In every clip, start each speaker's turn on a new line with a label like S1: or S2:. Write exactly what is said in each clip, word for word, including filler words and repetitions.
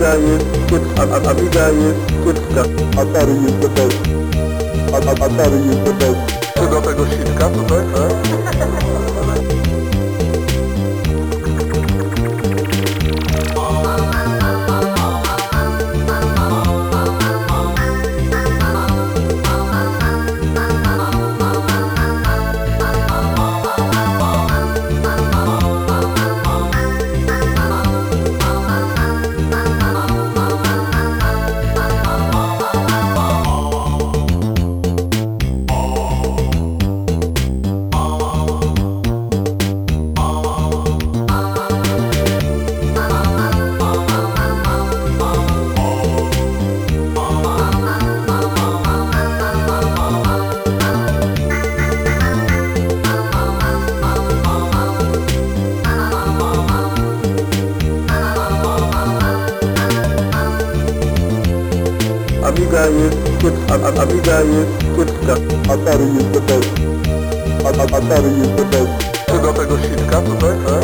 S1: Amiga jest kiepska, a Amiga jest kiepska. Atari jest the best. A, a, Atari jest the best. Czy do tego sitka tutaj, tak? Amiga jest kiepska, a Amiga jest kiepska. Atari jest the best. A, a, Atari jest the best. Czy do tego sitka tutaj, tak?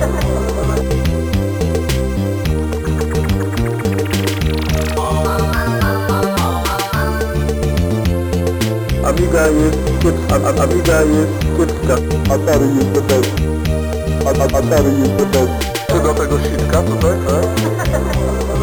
S1: Amiga jest kiepska, a Amiga jest kiepska. Atari jest the best. A, a, Atari jest the best. Czy do tego sitka tutaj, tak?